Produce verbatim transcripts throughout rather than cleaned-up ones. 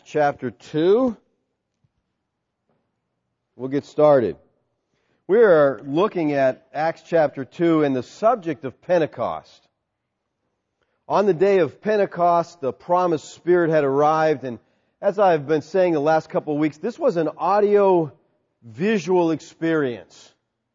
chapter two. We'll get started. We are looking at Acts chapter two and the subject of Pentecost. On the day of Pentecost, the promised Spirit had arrived, and as I've been saying the last couple of weeks, this was an audio-visual experience.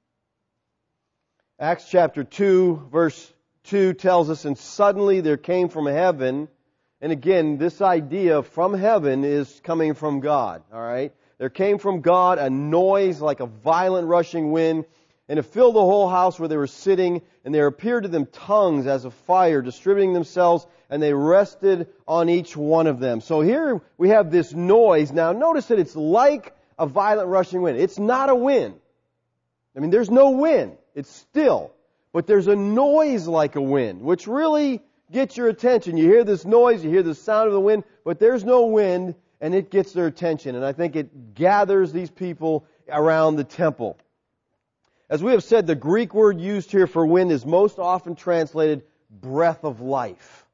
Acts chapter two, verse two tells us, "And suddenly there came from heaven," and again, this idea from heaven is coming from God, all right? There came from God a noise like a violent rushing wind, and it filled the whole house where they were sitting, and there appeared to them tongues as of fire, distributing themselves, and they rested on each one of them. So here we have this noise. Now notice that it's like a violent rushing wind. It's not a wind. I mean, there's no wind. It's still. But there's a noise like a wind, which really gets your attention. You hear this noise, you hear the sound of the wind, but there's no wind, and it gets their attention. And I think it gathers these people around the temple. As we have said, the Greek word used here for wind is most often translated breath of life.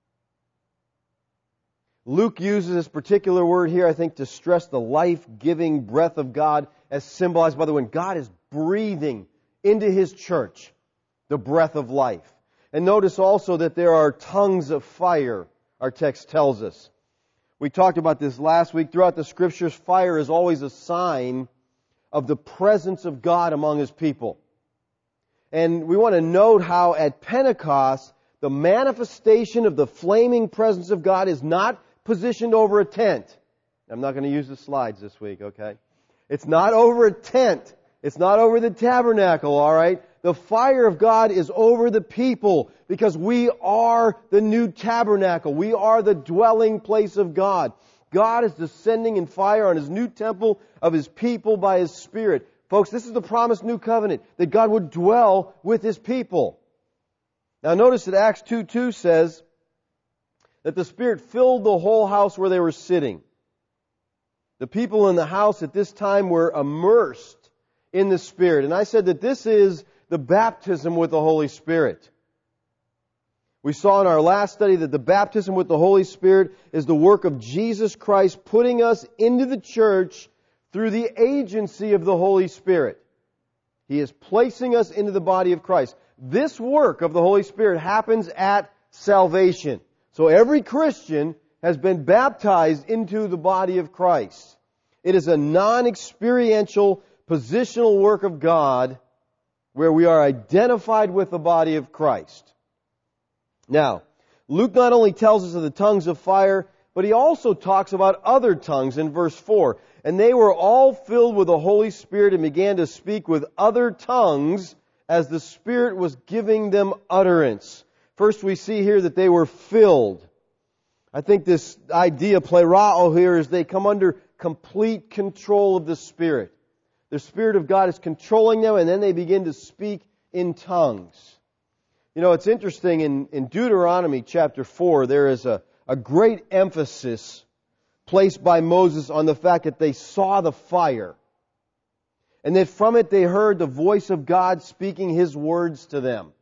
Luke uses this particular word here, I think, to stress the life-giving breath of God as symbolized by the wind. God is breathing into His church the breath of life. And notice also that there are tongues of fire, our text tells us. We talked about this last week. Throughout the Scriptures, fire is always a sign of the presence of God among His people. And we want to note how at Pentecost, the manifestation of the flaming presence of God is not positioned over a tent. I'm not going to use the slides this week, okay? It's not over a tent. It's not over the tabernacle, all right? The fire of God is over the people because we are the new tabernacle. We are the dwelling place of God. God is descending in fire on His new temple of His people by His Spirit. Folks, this is the promised new covenant, that God would dwell with His people. Now notice that Acts two two says that the Spirit filled the whole house where they were sitting. The people in the house at this time were immersed in the Spirit. And I said that this is the baptism with the Holy Spirit. We saw in our last study that the baptism with the Holy Spirit is the work of Jesus Christ putting us into the church through the agency of the Holy Spirit. He is placing us into the body of Christ. This work of the Holy Spirit happens at salvation. So every Christian has been baptized into the body of Christ. It is a non-experiential, positional work of God where we are identified with the body of Christ. Now, Luke not only tells us of the tongues of fire, but he also talks about other tongues in verse four. And they were all filled with the Holy Spirit and began to speak with other tongues as the Spirit was giving them utterance. First we see here that they were filled. I think this idea, plerao, here is they come under complete control of the Spirit. The Spirit of God is controlling them, and then they begin to speak in tongues. You know, it's interesting, in, in Deuteronomy chapter four, there is a, a great emphasis placed by Moses on the fact that they saw the fire. And that from it they heard the voice of God speaking His words to them.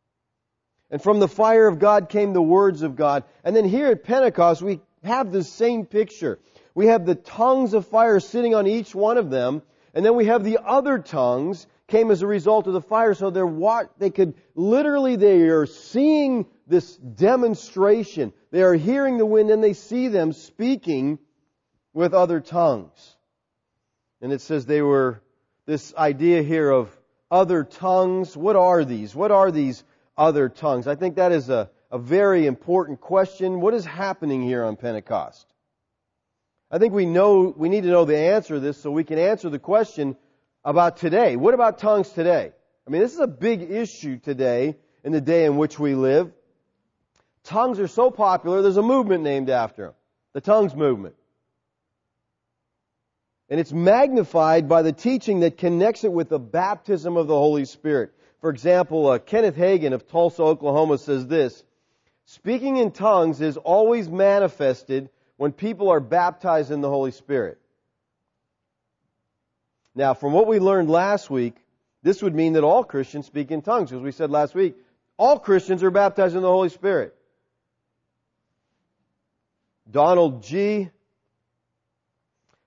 And from the fire of God came the words of God. And then here at Pentecost, we have the same picture. We have the tongues of fire sitting on each one of them. And then we have the other tongues came as a result of the fire. So they're what they could literally, they are seeing this demonstration. They are hearing the wind and they see them speaking with other tongues. And it says they were, this idea here of other tongues. What are these? What are these other tongues? I think that is a, a very important question. What is happening here on Pentecost? I think we know, we need to know the answer to this so we can answer the question about today. What about tongues today? I mean, this is a big issue today in the day in which we live. Tongues are so popular, there's a movement named after them. The tongues movement. And it's magnified by the teaching that connects it with the baptism of the Holy Spirit. For example, uh, Kenneth Hagin of Tulsa, Oklahoma says this: speaking in tongues is always manifested when people are baptized in the Holy Spirit. Now, from what we learned last week, this would mean that all Christians speak in tongues. As we said last week, all Christians are baptized in the Holy Spirit. Donald G.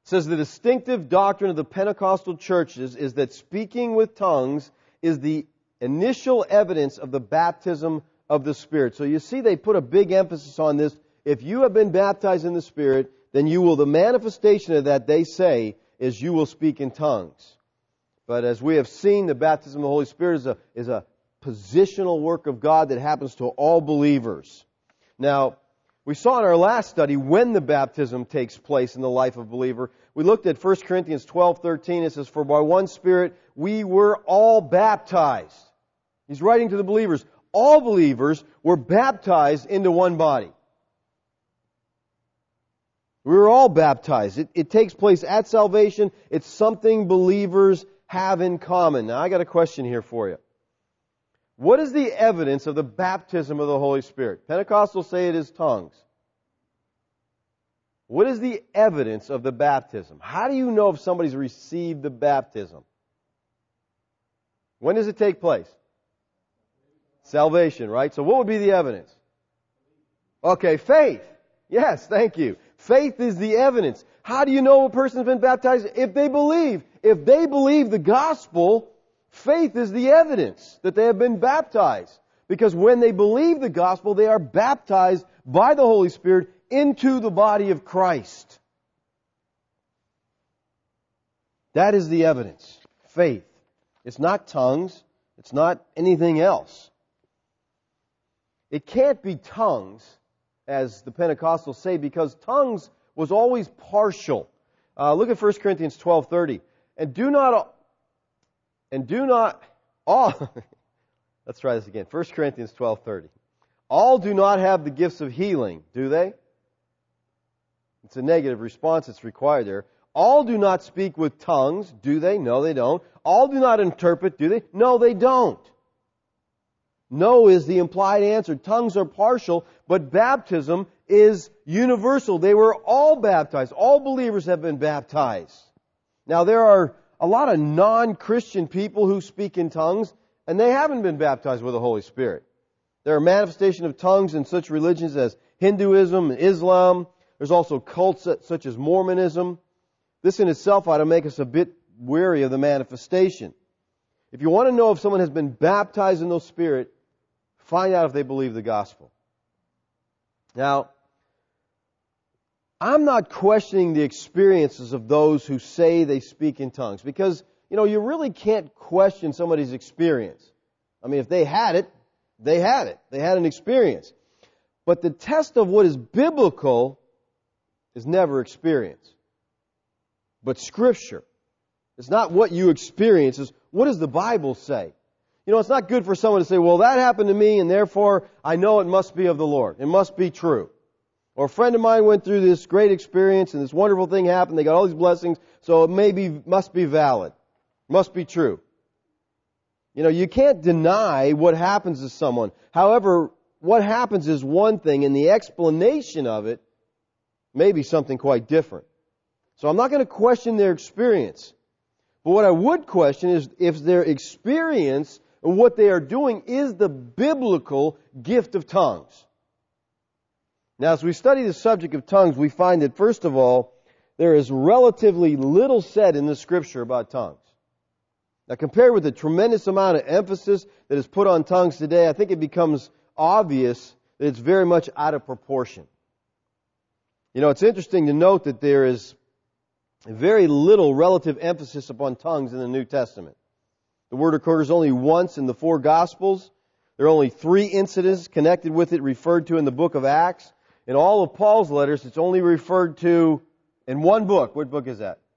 It says the distinctive doctrine of the Pentecostal churches is that speaking with tongues is the initial evidence of the baptism of the Spirit. So you see they put a big emphasis on this. If you have been baptized in the Spirit, then you will, the manifestation of that, they say, is you will speak in tongues. But as we have seen, the baptism of the Holy Spirit is a, is a positional work of God that happens to all believers. Now, we saw in our last study when the baptism takes place in the life of a believer. We looked at First Corinthians twelve thirteen. It says, "For by one Spirit we were all baptized." He's writing to the believers. All believers were baptized into one body. We were all baptized. It, it takes place at salvation. It's something believers have in common. Now, I got a question here for you. What is the evidence of the baptism of the Holy Spirit? Pentecostals say it is tongues. What is the evidence of the baptism? How do you know if somebody's received the baptism? When does it take place? Salvation, right? So what would be the evidence? Okay, faith. Yes, thank you. Faith is the evidence. How do you know a person's been baptized? If they believe. If they believe the gospel, faith is the evidence that they have been baptized. Because when they believe the gospel, they are baptized by the Holy Spirit into the body of Christ. That is the evidence. Faith. It's not tongues. It's not anything else. It can't be tongues, as the Pentecostals say, because tongues was always partial. Uh, look at First Corinthians twelve thirty. And do not, and do not, all, let's try this again. First Corinthians twelve thirty. All do not have the gifts of healing, do they? It's a negative response that's required there. All do not speak with tongues, do they? No, they don't. All do not interpret, do they? No, they don't. No is the implied answer. Tongues are partial, but baptism is universal. They were all baptized. All believers have been baptized. Now, there are a lot of non-Christian people who speak in tongues, and they haven't been baptized with the Holy Spirit. There are manifestations of tongues in such religions as Hinduism and Islam. There's also cults such as Mormonism. This in itself ought to make us a bit weary of the manifestation. If you want to know if someone has been baptized in the Spirit, find out if they believe the gospel. Now, I'm not questioning the experiences of those who say they speak in tongues, because, you know, you really can't question somebody's experience. I mean, if they had it, they had it. They had an experience. But the test of what is biblical is never experience, but Scripture. It's not what you experience, it's what does the Bible say? You know, it's not good for someone to say, well, that happened to me, and therefore I know it must be of the Lord. It must be true. Or a friend of mine went through this great experience, and this wonderful thing happened. They got all these blessings, so it may be, must be valid. Must be true. You know, you can't deny what happens to someone. However, what happens is one thing, and the explanation of it may be something quite different. So I'm not going to question their experience. But what I would question is if their experience and what they are doing is the biblical gift of tongues. Now, as we study the subject of tongues, we find that, first of all, there is relatively little said in the Scripture about tongues. Now, compared with the tremendous amount of emphasis that is put on tongues today, I think it becomes obvious that it's very much out of proportion. You know, it's interesting to note that there is very little relative emphasis upon tongues in the New Testament. The word occurs only once in the four Gospels. There are only three incidents connected with it referred to in the book of Acts. In all of Paul's letters, it's only referred to in one book. What book is that?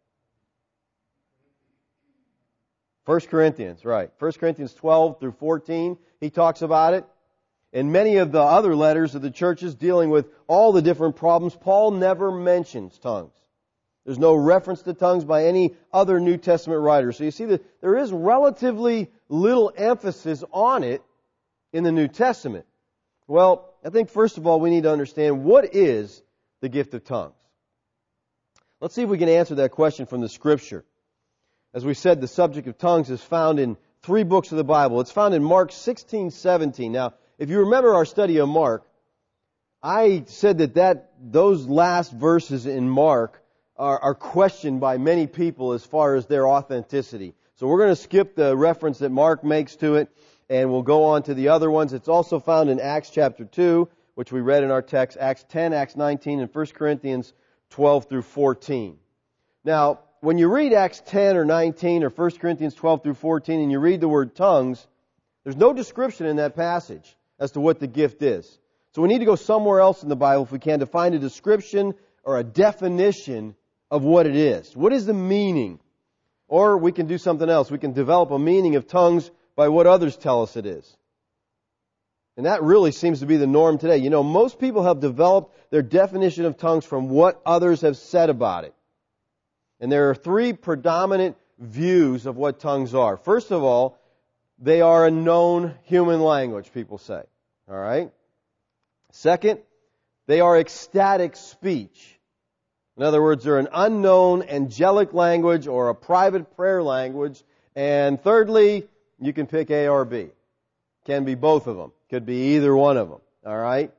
First Corinthians, right. First Corinthians twelve through fourteen, he talks about it. In many of the other letters of the churches dealing with all the different problems, Paul never mentions tongues. There's no reference to tongues by any other New Testament writer. So you see that there is relatively little emphasis on it in the New Testament. Well, I think first of all we need to understand what is the gift of tongues. Let's see if we can answer that question from the Scripture. As we said, the subject of tongues is found in three books of the Bible. It's found in Mark sixteen seventeen. Now, if you remember our study of Mark, I said that, that those last verses in Mark are, are questioned by many people as far as their authenticity. So we're going to skip the reference that Mark makes to it, and we'll go on to the other ones. It's also found in Acts chapter two, which we read in our text, Acts ten, Acts nineteen, and First Corinthians twelve through fourteen. Now, when you read Acts ten or nineteen or First Corinthians twelve through fourteen and you read the word tongues, there's no description in that passage as to what the gift is. So we need to go somewhere else in the Bible if we can to find a description or a definition of what it is. What is the meaning? Or we can do something else. We can develop a meaning of tongues by what others tell us it is. And that really seems to be the norm today. You know, most people have developed their definition of tongues from what others have said about it. And there are three predominant views of what tongues are. First of all, they are a known human language, people say. All right? Second, they are ecstatic speech. In other words, they're an unknown angelic language or a private prayer language. And thirdly, you can pick A or B. Can be both of them. Could be either one of them. All right?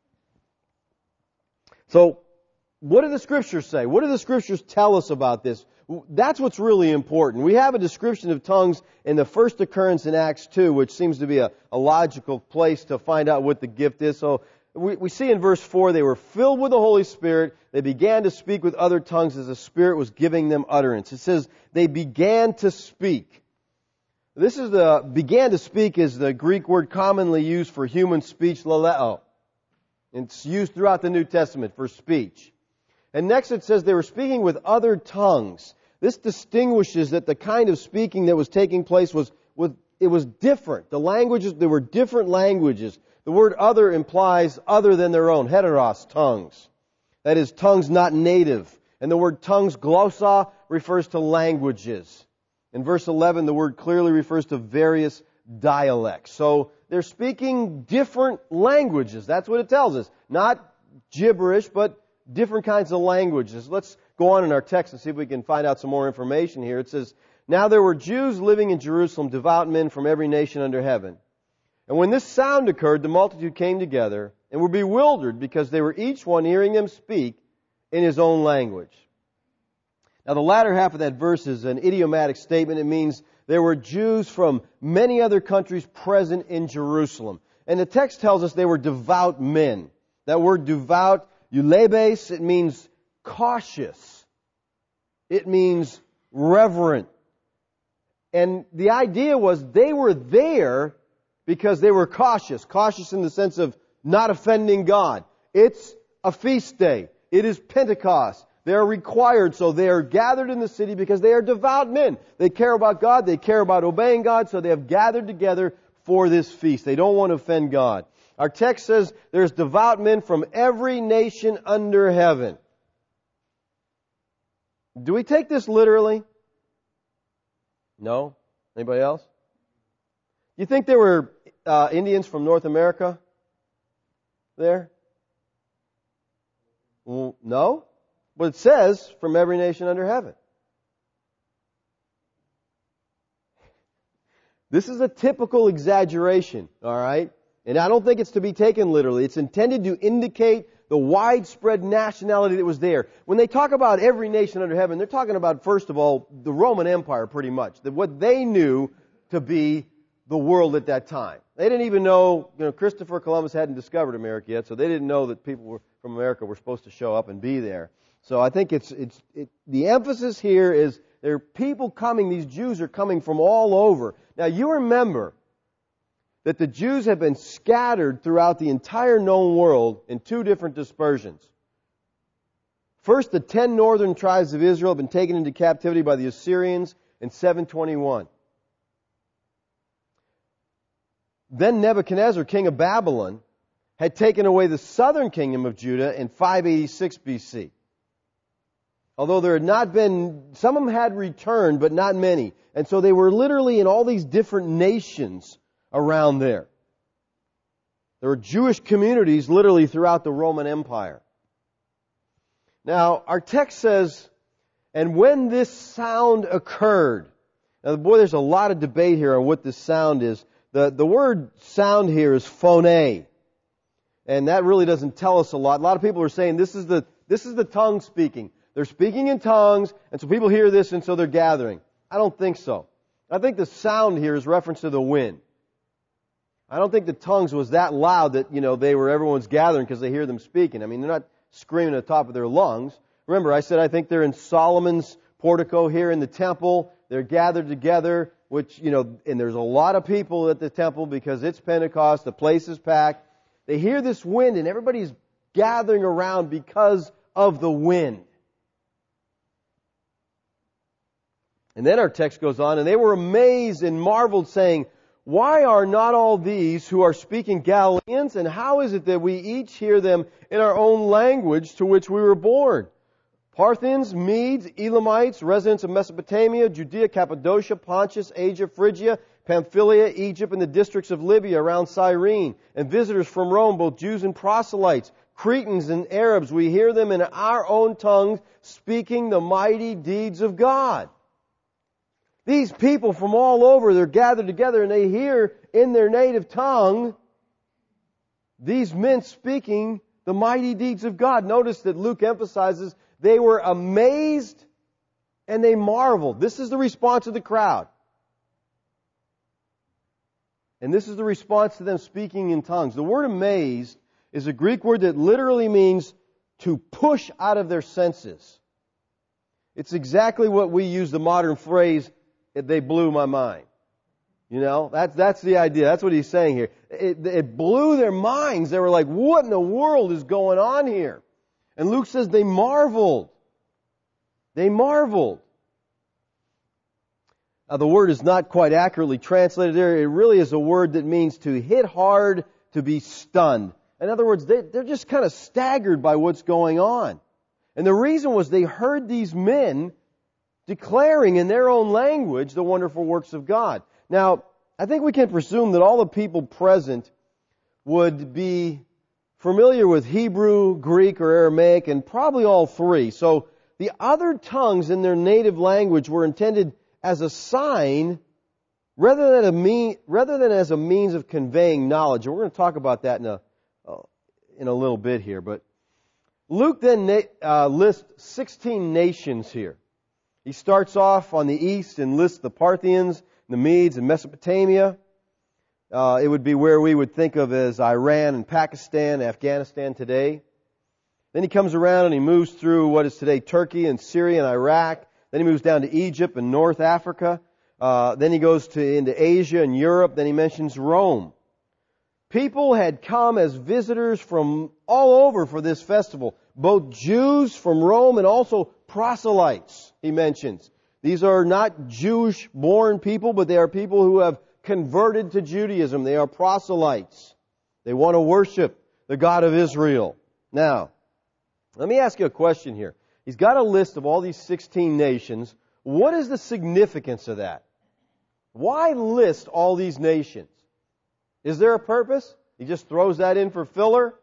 So, what do the Scriptures say? What do the Scriptures tell us about this? That's what's really important. We have a description of tongues in the first occurrence in Acts two, which seems to be a, a logical place to find out what the gift is. So we, we see in verse four, they were filled with the Holy Spirit. They began to speak with other tongues as the Spirit was giving them utterance. It says they began to speak. This is the, began to speak is the Greek word commonly used for human speech, laleo. It's used throughout the New Testament for speech. And next it says they were speaking with other tongues. This distinguishes that the kind of speaking that was taking place was, was it was different. The languages, there were different languages. The word other implies other than their own, heteros, tongues. That is, tongues not native. And the word tongues, glossa, refers to languages. In verse eleven, the word clearly refers to various dialects. So they're speaking different languages. That's what it tells us. Not gibberish, but different kinds of languages. Let's go on in our text and see if we can find out some more information here. It says, "Now there were Jews living in Jerusalem, devout men from every nation under heaven. And when this sound occurred, the multitude came together and were bewildered because they were each one hearing them speak in his own language." Now the latter half of that verse is an idiomatic statement. It means there were Jews from many other countries present in Jerusalem. And the text tells us they were devout men. That word devout, eulebes, it means cautious. It means reverent. And the idea was they were there because they were cautious. Cautious in the sense of not offending God. It's a feast day. It is Pentecost. They are required, so they are gathered in the city because they are devout men. They care about God. They care about obeying God, so they have gathered together for this feast. They don't want to offend God. Our text says there's devout men from every nation under heaven. Do we take this literally? No? Anybody else? You think there were uh, Indians from North America there? Well, no? But it says from every nation under heaven. This is a typical exaggeration, all right? And I don't think it's to be taken literally. It's intended to indicate the widespread nationality that was there. When they talk about every nation under heaven, they're talking about, first of all, the Roman Empire pretty much. That what they knew to be the world at that time. They didn't even know, you know, Christopher Columbus hadn't discovered America yet, so they didn't know that people were, from America were supposed to show up and be there. So I think it's, it's, it, the emphasis here is there are people coming, these Jews are coming from all over. Now you remember that the Jews have been scattered throughout the entire known world in two different dispersions. First, the ten northern tribes of Israel have been taken into captivity by the Assyrians in seven twenty-one. Then Nebuchadnezzar, king of Babylon, had taken away the southern kingdom of Judah in five eighty-six B C. Although there had not been, some of them had returned, but not many. And so they were literally in all these different nations around there. There were Jewish communities literally throughout the Roman Empire. Now, our text says, and when this sound occurred. Now, boy, there's a lot of debate here on what this sound is. The, the word sound here is phone. And that really doesn't tell us a lot. A lot of people are saying this is the, this is the tongue speaking. they're speaking in tongues, and so people hear this, and so they're gathering. I don't think so. I think the sound here is reference to the wind. I don't think the tongues was that loud that, you know, they were, everyone's gathering because they hear them speaking. I mean, they're not screaming at the top of their lungs. Remember, I said I think they're in Solomon's portico here in the temple. They're gathered together, which, you know, and there's a lot of people at the temple because it's Pentecost, the place is packed. They hear this wind and everybody's gathering around because of the wind. And then our text goes on, and they were amazed and marveled, saying, why are not all these who are speaking Galileans, and how is it that we each hear them in our own language to which we were born? Parthians, Medes, Elamites, residents of Mesopotamia, Judea, Cappadocia, Pontus, Asia, Phrygia, Pamphylia, Egypt, and the districts of Libya around Cyrene, and visitors from Rome, both Jews and proselytes, Cretans and Arabs, we hear them in our own tongues speaking the mighty deeds of God. These people from all over, they're gathered together and they hear in their native tongue these men speaking the mighty deeds of God. Notice that Luke emphasizes they were amazed and they marveled. This is the response of the crowd. And this is the response to them speaking in tongues. The word amazed is a Greek word that literally means to push out of their senses. It's exactly what we use the modern phrase, they blew my mind. You know, that's, that's the idea. That's what he's saying here. It, it blew their minds. They were like, what in the world is going on here? And Luke says they marveled. They marveled. Now, the word is not quite accurately translated there. It really is a word that means to hit hard, to be stunned. In other words, they, they're just kind of staggered by what's going on. And the reason was they heard these men declaring in their own language the wonderful works of God. Now, I think we can presume that all the people present would be familiar with Hebrew, Greek, or Aramaic, and probably all three. So the other tongues in their native language were intended as a sign rather than a mean, rather than as a means of conveying knowledge. And we're going to talk about that in a uh, in a little bit here. But Luke then uh, lists sixteen nations here. He starts off on the east and lists the Parthians, the Medes, and Mesopotamia. Uh, it would be where we would think of as Iran and Pakistan, Afghanistan today. Then he comes around and he moves through what is today Turkey and Syria and Iraq. Then he moves down to Egypt and North Africa. Uh, then he goes to into Asia and Europe. Then he mentions Rome. People had come as visitors from all over for this festival. Both Jews from Rome and also proselytes, he mentions. These are not Jewish-born people, but they are people who have converted to Judaism. They are proselytes. They want to worship the God of Israel. Now, let me ask you a question here. He's got a list of all these sixteen nations. What is the significance of that? Why list all these nations? Is there a purpose? He just throws that in for filler?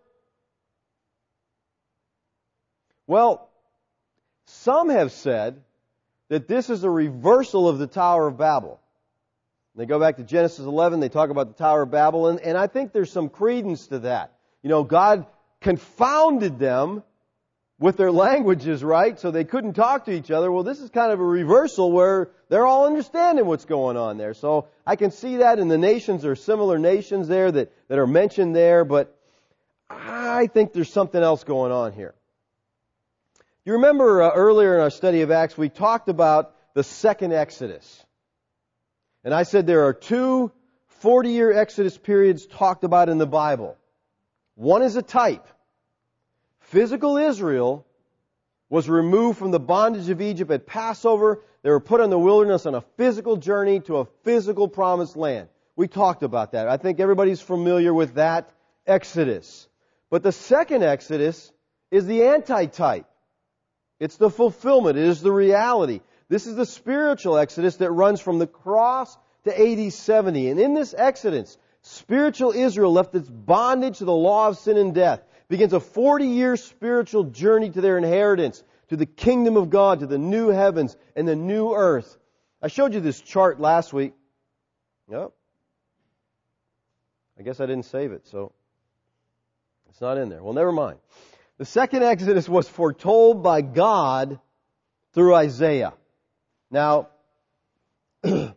Well, some have said that this is a reversal of the Tower of Babel. They go back to Genesis eleven, they talk about the Tower of Babel, and, and I think there's some credence to that. You know, God confounded them with their languages, right? So they couldn't talk to each other. Well, this is kind of a reversal where they're all understanding what's going on there. So I can see that in the nations. There are similar nations there that, that are mentioned there, but I think there's something else going on here. You remember uh, earlier in our study of Acts, we talked about the second Exodus. And I said there are two forty-year Exodus periods talked about in the Bible. One is a type. Physical Israel was removed from the bondage of Egypt at Passover. They were put in the wilderness on a physical journey to a physical promised land. We talked about that. I think everybody's familiar with that Exodus. But the second Exodus is the antitype. It's the fulfillment. It is the reality. This is the spiritual Exodus that runs from the cross to A D seventy. And in this Exodus, spiritual Israel left its bondage to the law of sin and death. Begins a forty-year spiritual journey to their inheritance, to the kingdom of God, to the new heavens and the new earth. I showed you this chart last week. Yep. I guess I didn't save it, so it's not in there. Well, never mind. The second Exodus was foretold by God through Isaiah. Now, let's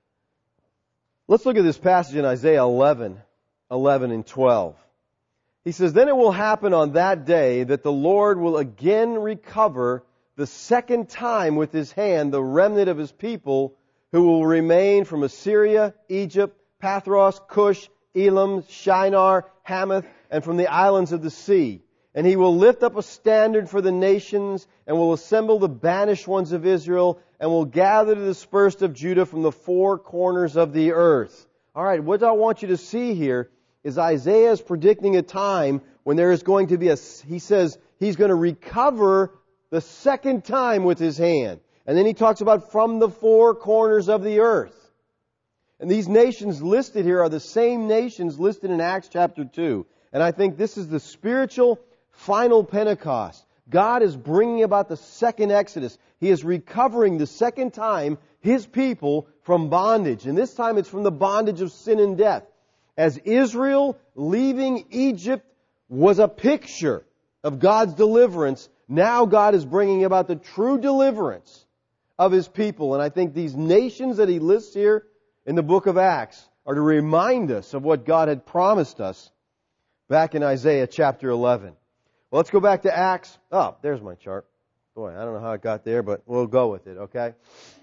look at this passage in Isaiah eleven, eleven and twelve. He says, "Then it will happen on that day that the Lord will again recover the second time with His hand the remnant of His people who will remain from Assyria, Egypt, Pathros, Cush, Elam, Shinar, Hamath, and from the islands of the sea. And He will lift up a standard for the nations, and will assemble the banished ones of Israel, and will gather the dispersed of Judah from the four corners of the earth." All right, what I want you to see here is Isaiah is predicting a time when there is going to be a, he says, He's going to recover the second time with His hand. And then He talks about from the four corners of the earth. And these nations listed here are the same nations listed in Acts chapter two. And I think this is the spiritual final Pentecost. God is bringing about the second Exodus. He is recovering the second time His people from bondage. And this time it's from the bondage of sin and death. As Israel leaving Egypt was a picture of God's deliverance, now God is bringing about the true deliverance of His people. And I think these nations that He lists here in the book of Acts are to remind us of what God had promised us back in Isaiah chapter eleven. Well, let's go back to Acts. Oh, there's my chart. Boy, I don't know how it got there, but we'll go with it, okay?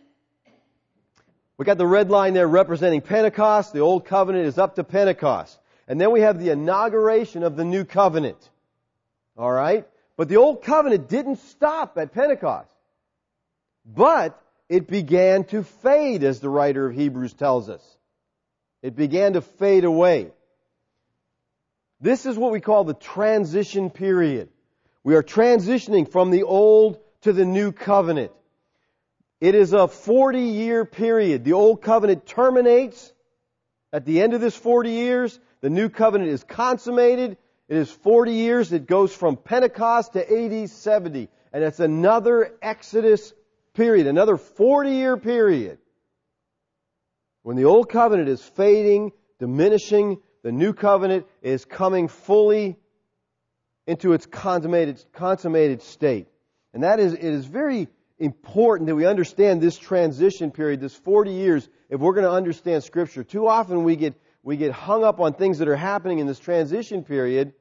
We got the red line there representing Pentecost. The Old Covenant is up to Pentecost. And then we have the inauguration of the New Covenant. All right? But the Old Covenant didn't stop at Pentecost. But it began to fade, as the writer of Hebrews tells us. It began to fade away. This is what we call the transition period. We are transitioning from the Old to the New Covenant. It is a forty-year period. The Old Covenant terminates at the end of this forty years. The New Covenant is consummated. It is forty years. It goes from Pentecost to A D seventy. And it's another Exodus period, another forty-year period. When the Old Covenant is fading, diminishing, the New Covenant is coming fully into its consummated, consummated state. And that is, it is very important that we understand this transition period, this forty years, if we're going to understand Scripture. Too often we get, we get hung up on things that are happening in this transition period,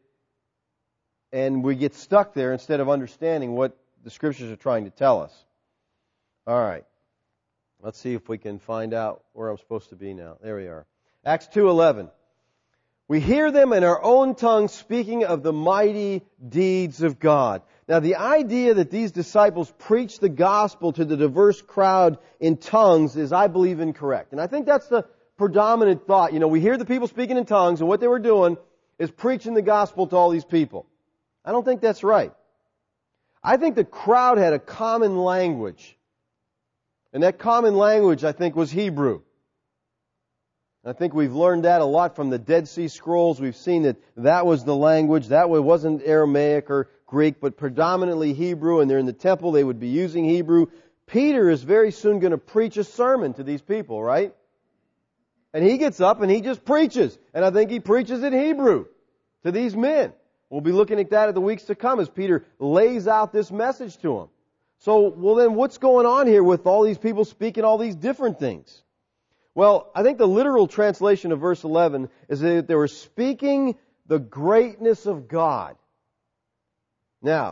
and we get stuck there instead of understanding what the Scriptures are trying to tell us. All right. Let's see if we can find out where I'm supposed to be now. There we are. Acts two eleven. We hear them in our own tongue speaking of the mighty deeds of God. Now, the idea that these disciples preached the gospel to the diverse crowd in tongues is, I believe, incorrect. And I think that's the predominant thought. You know, we hear the people speaking in tongues, and what they were doing is preaching the gospel to all these people. I don't think that's right. I think the crowd had a common language. And that common language, I think, was Hebrew. I think we've learned that a lot from the Dead Sea Scrolls. We've seen that that was the language. That wasn't Aramaic or Greek, but predominantly Hebrew. And they're in the temple. They would be using Hebrew. Peter is very soon going to preach a sermon to these people, right? And he gets up and he just preaches. And I think he preaches in Hebrew to these men. We'll be looking at that in the weeks to come as Peter lays out this message to them. So, well then, what's going on here with all these people speaking all these different things? Well, I think the literal translation of verse eleven is that they were speaking the greatness of God. Now,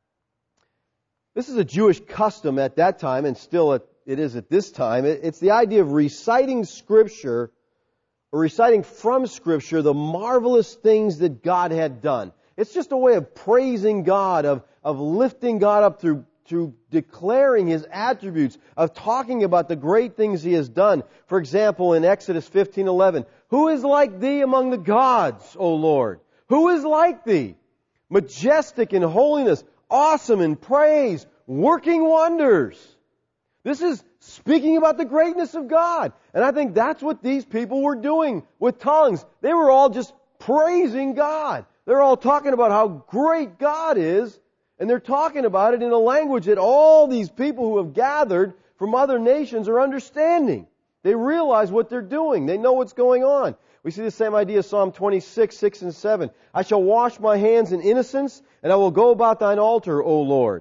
this is a Jewish custom at that time, and still it is at this time. It's the idea of reciting Scripture, or reciting from Scripture, the marvelous things that God had done. It's just a way of praising God, of, of lifting God up through through declaring His attributes, of talking about the great things He has done. For example, in Exodus fifteen eleven, "Who is like Thee among the gods, O Lord? Who is like Thee? Majestic in holiness, awesome in praise, working wonders." This is speaking about the greatness of God. And I think that's what these people were doing with tongues. They were all just praising God. They're all talking about how great God is. And they're talking about it in a language that all these people who have gathered from other nations are understanding. They realize what they're doing. They know what's going on. We see the same idea in Psalm twenty-six, six and seven. "I shall wash my hands in innocence, and I will go about Thine altar, O Lord.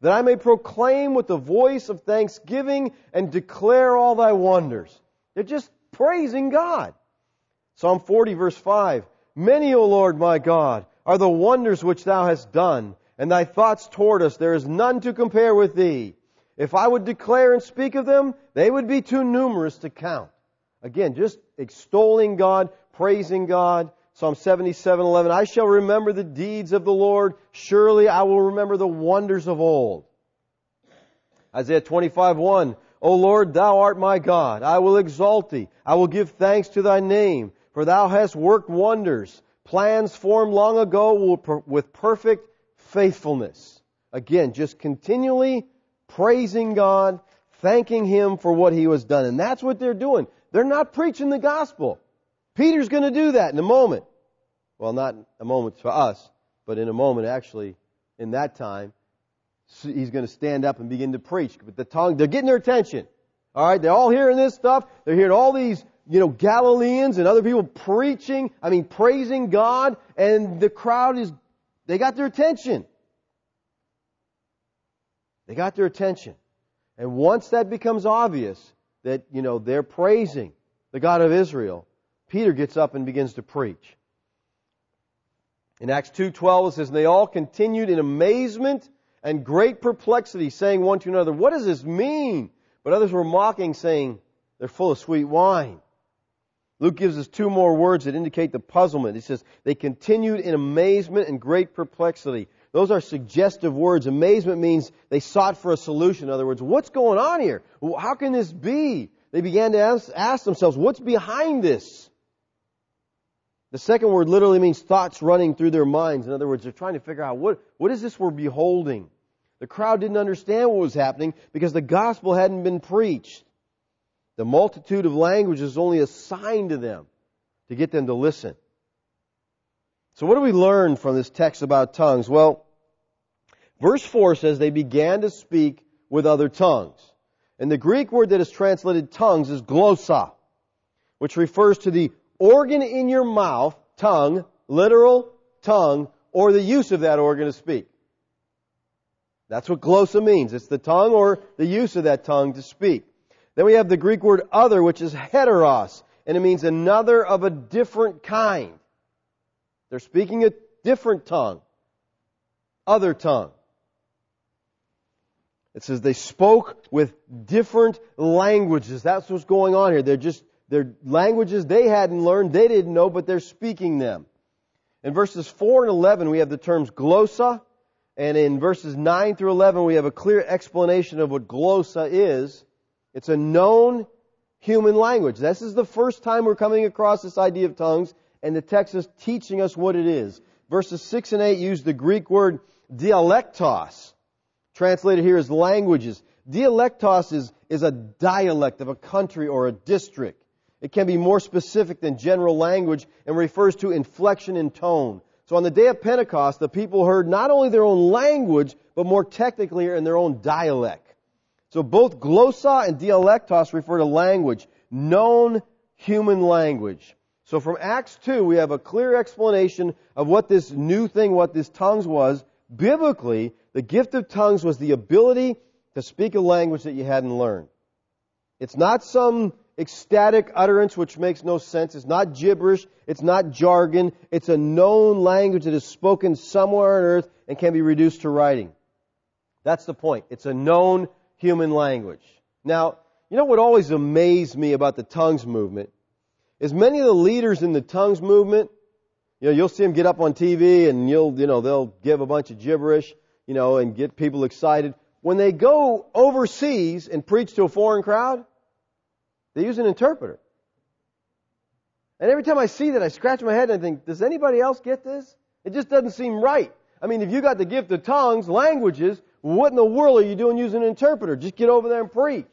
that I may proclaim with the voice of thanksgiving and declare all thy wonders. They're just praising God. Psalm forty, verse five. Many, O Lord my God, are the wonders which thou hast done, and thy thoughts toward us, there is none to compare with thee. If I would declare and speak of them, they would be too numerous to count. Again, just extolling God, praising God. Psalm seventy-seven, eleven. I shall remember the deeds of the Lord. Surely I will remember the wonders of old. Isaiah twenty-five, one. O Lord, thou art my God. I will exalt thee. I will give thanks to thy name. For thou hast worked wonders. Plans formed long ago with perfect faithfulness. Again, just continually praising God, thanking Him for what He has done. And that's what they're doing. They're not preaching the gospel. Peter's going to do that in a moment. Well, not a moment for us, but in a moment, actually, in that time, he's going to stand up and begin to preach. But the tongue, they're getting their attention. All right, they're all hearing this stuff. They're hearing all these, you know, Galileans and other people preaching, I mean, praising God, and the crowd is, they got their attention. They got their attention. And once that becomes obvious that, you know, they're praising the God of Israel, Peter gets up and begins to preach. In Acts two twelve it says, and they all continued in amazement and great perplexity, saying one to another, what does this mean? But others were mocking, saying, they're full of sweet wine. Luke gives us two more words that indicate the puzzlement. He says, they continued in amazement and great perplexity. Those are suggestive words. Amazement means they sought for a solution. In other words, what's going on here? How can this be? They began to ask, ask themselves, what's behind this? The second word literally means thoughts running through their minds. In other words, they're trying to figure out, what, what is this we're beholding? The crowd didn't understand what was happening because the gospel hadn't been preached. The multitude of languages is only a sign to them to get them to listen. So what do we learn from this text about tongues? Well, verse four says they began to speak with other tongues. And the Greek word that is translated tongues is glossa, which refers to the organ in your mouth, tongue, literal tongue, or the use of that organ to speak. That's what glossa means. It's the tongue or the use of that tongue to speak. Then we have the Greek word other, which is heteros, and it means another of a different kind. They're speaking a different tongue, other tongue. It says they spoke with different languages. That's what's going on here. They're just, they're languages they hadn't learned, they didn't know, but they're speaking them. In verses four and eleven, we have the terms glossa, and in verses nine through eleven, we have a clear explanation of what glossa is. It's a known human language. This is the first time we're coming across this idea of tongues, and the text is teaching us what it is. Verses six and eight use the Greek word dialectos, translated here as languages. Dialectos is, is a dialect of a country or a district. It can be more specific than general language and refers to inflection and tone. So on the day of Pentecost, the people heard not only their own language, but more technically in their own dialect. So both glossa and dialectos refer to language, known human language. So from Acts two, we have a clear explanation of what this new thing, what this tongues was. Biblically, the gift of tongues was the ability to speak a language that you hadn't learned. It's not some ecstatic utterance which makes no sense. It's not gibberish. It's not jargon. It's a known language that is spoken somewhere on earth and can be reduced to writing. That's the point. It's a known human language. Now, you know what always amazed me about the tongues movement is many of the leaders in the tongues movement, you know, you'll see them get up on T V and you'll, you know, they'll give a bunch of gibberish, you know, and get people excited. When they go overseas and preach to a foreign crowd, they use an interpreter. And every time I see that, I scratch my head and I think, does anybody else get this? It just doesn't seem right. I mean, if you got the gift of tongues, languages, what in the world are you doing using an interpreter? Just get over there and preach.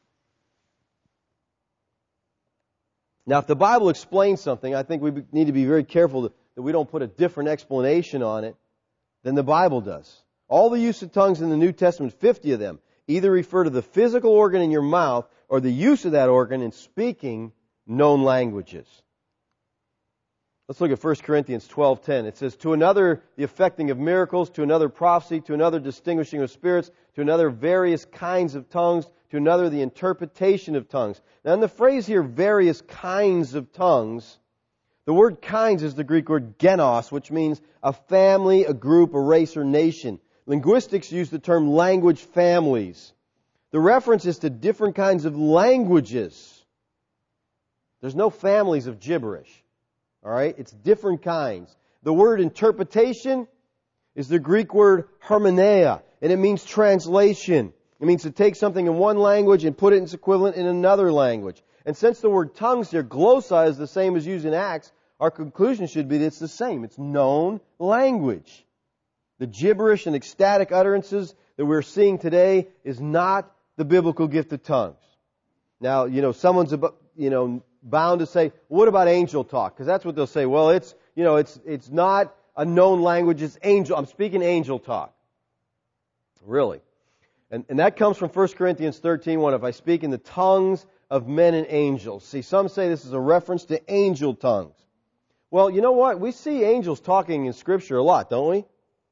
Now, if the Bible explains something, I think we need to be very careful that we don't put a different explanation on it than the Bible does. All the use of tongues in the New Testament, fifty of them, either refer to the physical organ in your mouth or the use of that organ in speaking known languages. Let's look at First Corinthians twelve ten. It says, to another the effecting of miracles, to another prophecy, to another distinguishing of spirits, to another various kinds of tongues, to another the interpretation of tongues. Now in the phrase here, various kinds of tongues, the word kinds is the Greek word genos, which means a family, a group, a race, or nation. Linguistics use the term language families. The reference is to different kinds of languages. There's no families of gibberish. All right? It's different kinds. The word interpretation is the Greek word hermeneia, and it means translation. It means to take something in one language and put it in its equivalent in another language. And since the word tongues here, glossa, is the same as used in Acts, our conclusion should be that it's the same. It's known language. The gibberish and ecstatic utterances that we're seeing today is not the biblical gift of tongues. Now, you know, someone's about, you know, bound to say, what about angel talk? Because that's what they'll say. Well, it's, you know, it's it's not a known language. It's angel. I'm speaking angel talk. Really. And, and that comes from First Corinthians thirteen one. If I speak in the tongues of men and angels. See, some say this is a reference to angel tongues. Well, you know what? We see angels talking in Scripture a lot, don't we?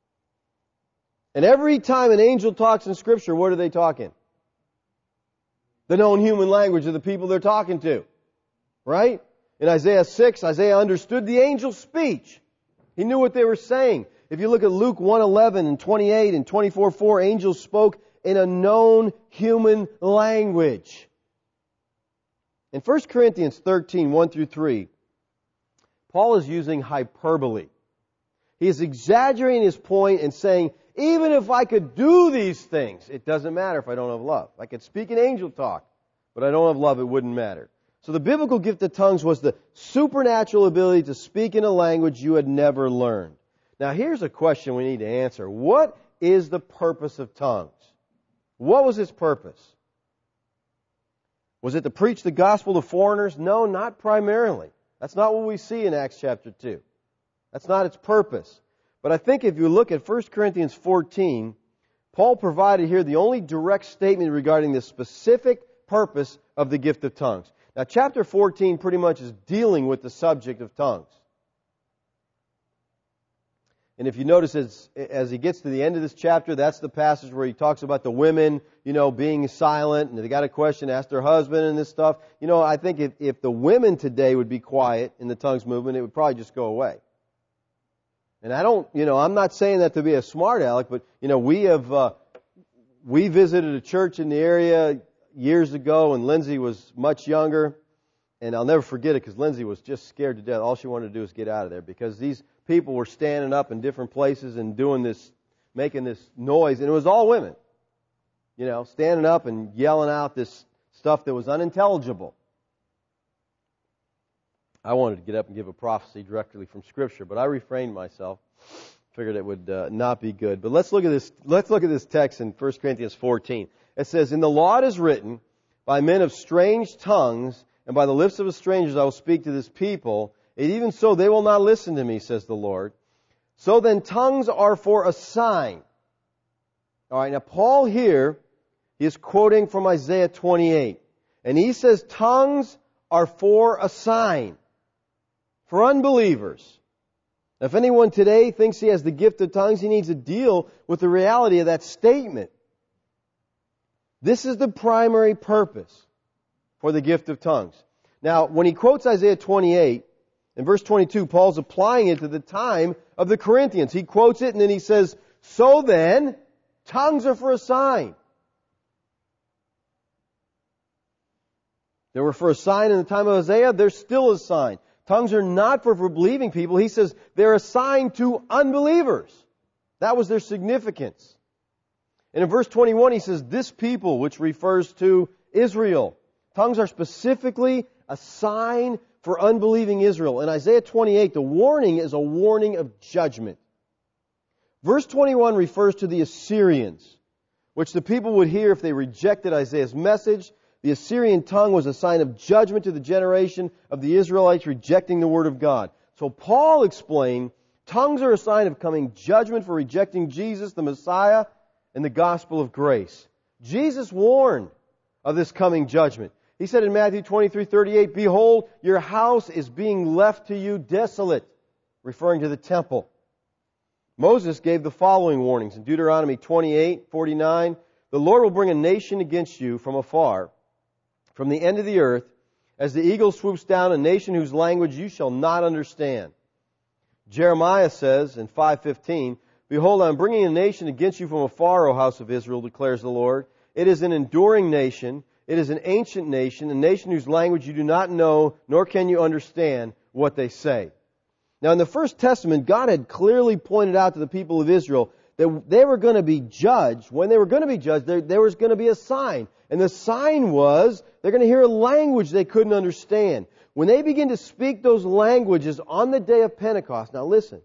And every time an angel talks in Scripture, what are they talking? The known human language of the people they're talking to. Right? In Isaiah six, Isaiah understood the angel's speech. He knew what they were saying. If you look at Luke one eleven and twenty-eight and twenty-four four, angels spoke in a known human language. In First Corinthians thirteen one through three, Paul is using hyperbole. He is exaggerating his point and saying, even if I could do these things, it doesn't matter if I don't have love. I could speak in angel talk, but I don't have love, it wouldn't matter. So the biblical gift of tongues was the supernatural ability to speak in a language you had never learned. Now here's a question we need to answer. What is the purpose of tongues? What was its purpose? Was it to preach the gospel to foreigners? No, not primarily. That's not what we see in Acts chapter two. That's not its purpose. But I think if you look at First Corinthians fourteen, Paul provided here the only direct statement regarding the specific purpose of the gift of tongues. Now, chapter fourteen pretty much is dealing with the subject of tongues. And if you notice, as, as he gets to the end of this chapter, that's the passage where he talks about the women, you know, being silent, and they got a question, ask their husband and this stuff. You know, I think if, if the women today would be quiet in the tongues movement, it would probably just go away. And I don't, you know, I'm not saying that to be a smart aleck, but, you know, we have, uh, we visited a church in the area years ago, and Lindsay was much younger, and I'll never forget it because Lindsay was just scared to death. All she wanted to do was get out of there because these people were standing up in different places and doing this, making this noise, and it was all women, you know, standing up and yelling out this stuff that was unintelligible. I wanted to get up and give a prophecy directly from Scripture, but I refrained myself. Figured it would uh, not be good. But let's look at this. Let's look at this text in First Corinthians fourteen. It says, "In the law it is written, by men of strange tongues, and by the lips of strangers I will speak to this people. And even so they will not listen to me, says the Lord. So then tongues are for a sign." All right, now Paul here is quoting from Isaiah twenty-eight. And he says tongues are for a sign. For unbelievers. If anyone today thinks he has the gift of tongues, he needs to deal with the reality of that statement. This is the primary purpose for the gift of tongues. Now, when he quotes Isaiah twenty-eight, in verse twenty-two, Paul's applying it to the time of the Corinthians. He quotes it and then he says, so then, tongues are for a sign. They were for a sign in the time of Isaiah, they're still a sign. Tongues are not for, for believing people. He says they're a sign to unbelievers. That was their significance. And in verse twenty-one, he says, this people, which refers to Israel. Tongues are specifically a sign for unbelieving Israel. In Isaiah twenty-eight, the warning is a warning of judgment. Verse twenty-one refers to the Assyrians, which the people would hear if they rejected Isaiah's message. The Assyrian tongue was a sign of judgment to the generation of the Israelites rejecting the Word of God. So Paul explained, tongues are a sign of coming judgment for rejecting Jesus, the Messiah, and the gospel of grace. Jesus warned of this coming judgment. He said in Matthew twenty-three thirty-eight, behold, your house is being left to you desolate, referring to the temple. Moses gave the following warnings in Deuteronomy twenty-eight forty-nine, the Lord will bring a nation against you from afar, from the end of the earth, as the eagle swoops down, a nation whose language you shall not understand. Jeremiah says in five fifteen, Behold, I am bringing a nation against you from afar, O house of Israel, declares the Lord. It is an enduring nation. It is an ancient nation, a nation whose language you do not know, nor can you understand what they say. Now, in the First Testament, God had clearly pointed out to the people of Israel that they were going to be judged. When they were going to be judged, there, there was going to be a sign. And the sign was they're going to hear a language they couldn't understand. When they begin to speak those languages on the day of Pentecost, now listen,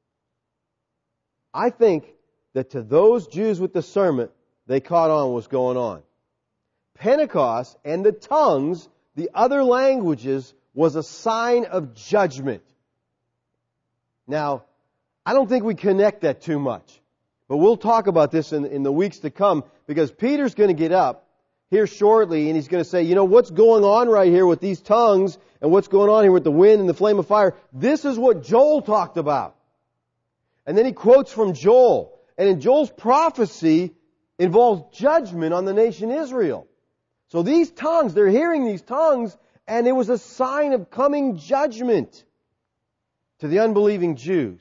I think that to those Jews with discernment, they caught on what was going on. Pentecost and the tongues, the other languages, was a sign of judgment. Now, I don't think we connect that too much. But we'll talk about this in, in the weeks to come, because Peter's going to get up here shortly and he's going to say, you know, what's going on right here with these tongues and what's going on here with the wind and the flame of fire? This is what Joel talked about. And then he quotes from Joel. And in Joel's prophecy involves judgment on the nation Israel. So these tongues, they're hearing these tongues, and it was a sign of coming judgment to the unbelieving Jews.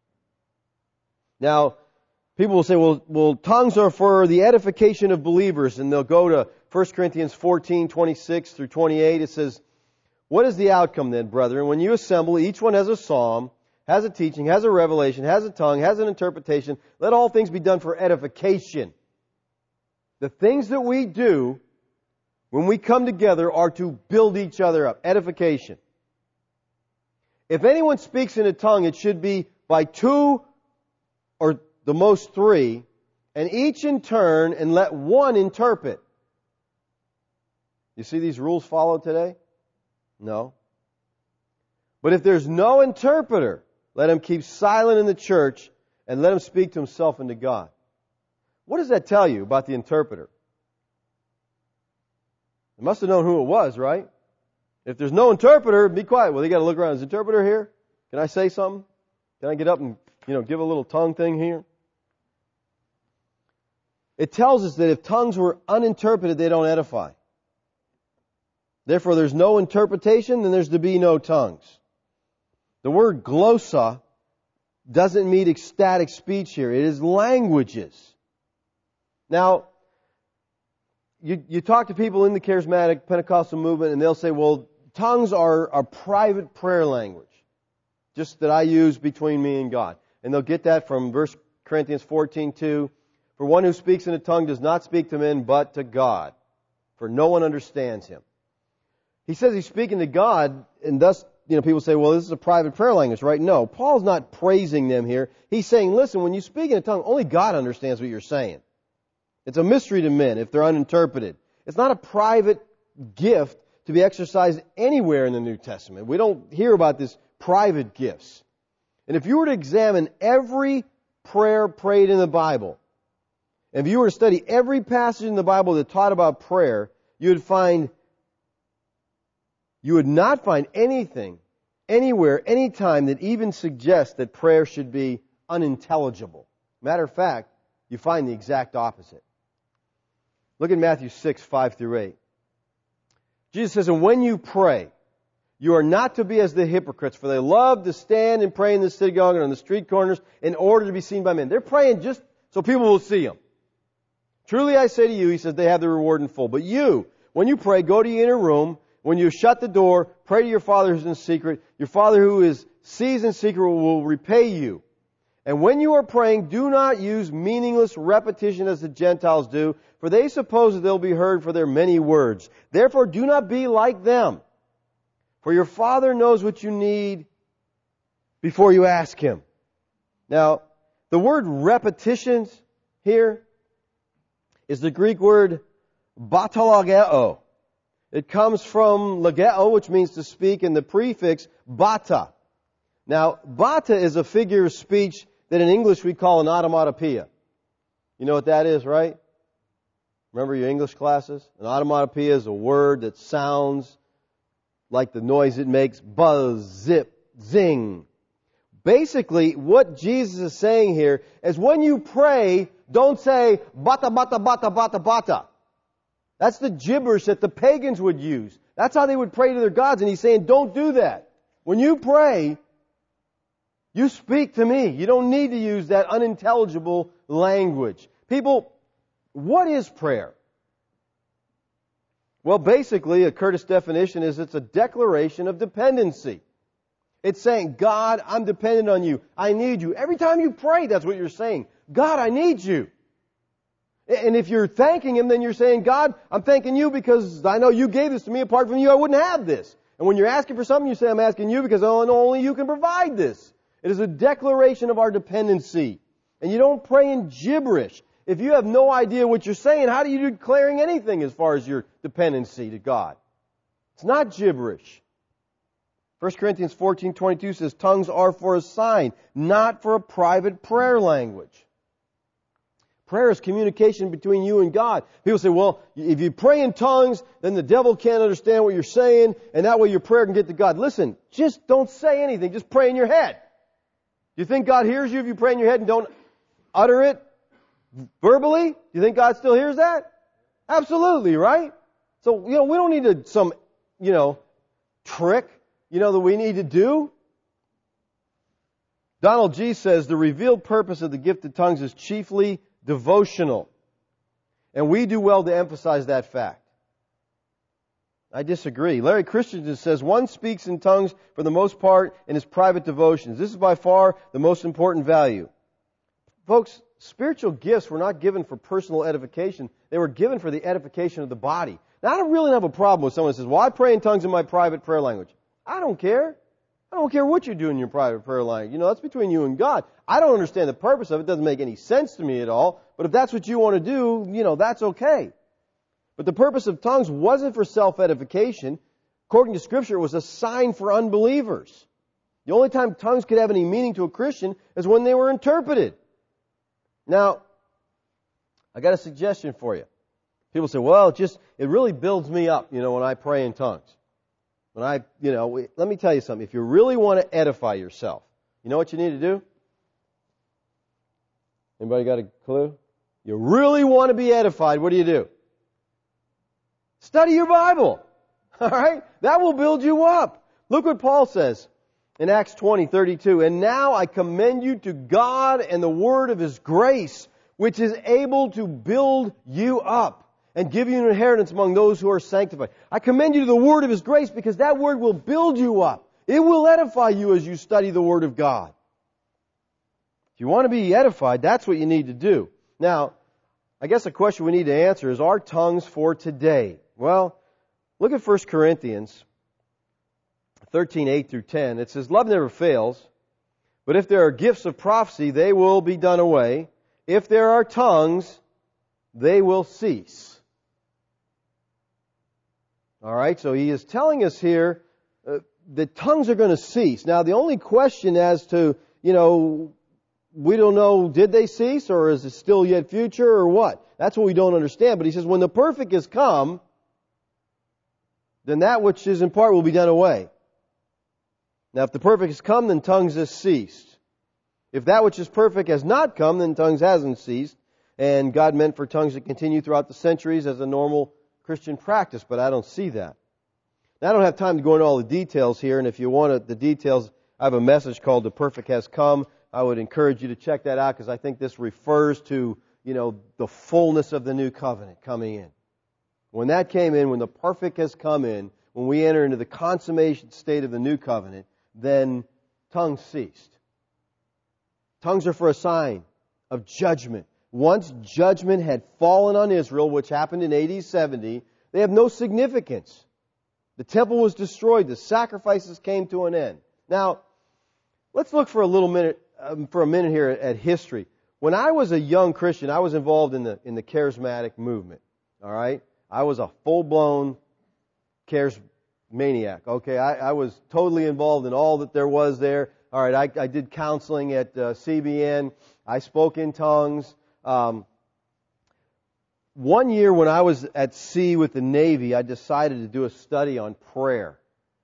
Now, people will say, well, well, tongues are for the edification of believers, and they'll go to First Corinthians fourteen, twenty-six through twenty-eight. It says, what is the outcome then, brethren? When you assemble, each one has a psalm, has a teaching, has a revelation, has a tongue, has an interpretation. Let all things be done for edification. The things that we do when we come together are to build each other up. Edification. If anyone speaks in a tongue, it should be by two or the most three, and each in turn, and let one interpret. You see these rules followed today? No. But if there's no interpreter, let him keep silent in the church and let him speak to himself and to God. What does that tell you about the interpreter? They must have known who it was, right? If there's no interpreter, be quiet. Well, they got to look around. Is the interpreter here? Can I say something? Can I get up and, you know, give a little tongue thing here? It tells us that if tongues were uninterpreted, they don't edify. Therefore, there's no interpretation, then there's to be no tongues. The word glossa doesn't mean ecstatic speech here. It is languages. Now, you, you talk to people in the charismatic Pentecostal movement and they'll say, well, tongues are a private prayer language, just that I use between me and God. And they'll get that from First Corinthians fourteen two. For one who speaks in a tongue does not speak to men but to God, for no one understands him. He says he's speaking to God, and thus, you know, people say, well, this is a private prayer language, right? No, Paul's not praising them here. He's saying, listen, when you speak in a tongue, only God understands what you're saying. It's a mystery to men if they're uninterpreted. It's not a private gift to be exercised anywhere in the New Testament. We don't hear about this private gifts. And if you were to examine every prayer prayed in the Bible, if you were to study every passage in the Bible that taught about prayer, you would find, you would not find anything, anywhere, anytime that even suggests that prayer should be unintelligible. Matter of fact, you find the exact opposite. Look at Matthew six, five through eight. Jesus says, and when you pray, you are not to be as the hypocrites, for they love to stand and pray in the synagogue and on the street corners in order to be seen by men. They're praying just so people will see them. Truly I say to you, he says, they have the reward in full. But you, when you pray, go to your inner room. When you shut the door, pray to your Father who's in secret. Your Father who is sees in secret will repay you. And when you are praying, do not use meaningless repetition as the Gentiles do, for they suppose that they'll be heard for their many words. Therefore, do not be like them. For your Father knows what you need before you ask Him. Now, the word repetitions here is the Greek word batalogeo. It comes from logeo, which means to speak, and the prefix bata. Now, bata is a figure of speech that in English we call an automatopoeia. You know what that is, right? Remember your English classes? An automatopoeia is a word that sounds like the noise it makes, buzz, zip, zing. Basically, what Jesus is saying here is when you pray, don't say, bata, bata, bata, bata, bata. That's the gibberish that the pagans would use. That's how they would pray to their gods. And He's saying, don't do that. When you pray, you speak to me. You don't need to use that unintelligible language. People, what is prayer? Well, basically, a Curtis definition is it's a declaration of dependency. It's saying, God, I'm dependent on you. I need you. Every time you pray, that's what you're saying. God, I need you. And if you're thanking Him, then you're saying, God, I'm thanking you because I know you gave this to me. Apart from you, I wouldn't have this. And when you're asking for something, you say, I'm asking you because I know only you can provide this. It is a declaration of our dependency. And you don't pray in gibberish. If you have no idea what you're saying, how do you do declaring anything as far as your dependency to God? It's not gibberish. First Corinthians fourteen twenty-two says, tongues are for a sign, not for a private prayer language. Prayer is communication between you and God. People say, well, if you pray in tongues, then the devil can't understand what you're saying, and that way your prayer can get to God. Listen, just don't say anything. Just pray in your head. Do you think God hears you if you pray in your head and don't utter it verbally? Do you think God still hears that? Absolutely, right? So, you know, we don't need to, some, you know, trick, you know, that we need to do. Donald G. says the revealed purpose of the gift of tongues is chiefly devotional. And we do well to emphasize that fact. I disagree. Larry Christensen says one speaks in tongues for the most part in his private devotions. This is by far the most important value. Folks, spiritual gifts were not given for personal edification. They were given for the edification of the body. Now, I don't really have a problem with someone who says, well, I pray in tongues in my private prayer language. I don't care. I don't care what you do in your private prayer language. You know, that's between you and God. I don't understand the purpose of it. It doesn't make any sense to me at all. But if that's what you want to do, you know, that's okay. But the purpose of tongues wasn't for self-edification. According to Scripture, it was a sign for unbelievers. The only time tongues could have any meaning to a Christian is when they were interpreted. Now, I got a suggestion for you. People say, well, it just, it really builds me up, you know, when I pray in tongues. When I, you know, let me tell you something. If you really want to edify yourself, you know what you need to do? Anybody got a clue? You really want to be edified, what do you do? Study your Bible. All right? That will build you up. Look what Paul says in Acts twenty thirty-two. And now I commend you to God and the word of His grace, which is able to build you up and give you an inheritance among those who are sanctified. I commend you to the word of His grace because that word will build you up. It will edify you as you study the Word of God. If you want to be edified, that's what you need to do. Now, I guess the question we need to answer is, are tongues for today? Well, look at First Corinthians thirteen, eight through ten. It says, love never fails, but if there are gifts of prophecy, they will be done away. If there are tongues, they will cease. All right, so he is telling us here uh, that tongues are going to cease. Now, the only question as to, you know, we don't know, did they cease or is it still yet future or what? That's what we don't understand. But he says, when the perfect has come, then that which is in part will be done away. Now, if the perfect has come, then tongues has ceased. If that which is perfect has not come, then tongues hasn't ceased. And God meant for tongues to continue throughout the centuries as a normal Christian practice, but I don't see that. Now, I don't have time to go into all the details here, and if you want the details, I have a message called The Perfect Has Come. I would encourage you to check that out because I think this refers to, you know, the fullness of the new covenant coming in. When that came in, when the perfect has come in, when we enter into the consummation state of the new covenant, then tongues ceased. Tongues are for a sign of judgment. Once judgment had fallen on Israel, which happened in A D seventy, they have no significance. The temple was destroyed. The sacrifices came to an end. Now, let's look for a little minute, um, for a minute here at, at history. When I was a young Christian, I was involved in the in the charismatic movement. All right, I was a full-blown charismaniac. Okay, I, I was totally involved in all that there was there. All right, I, I did counseling at uh, C B N. I spoke in tongues. Um, one year when I was at sea with the Navy, I decided to do a study on prayer.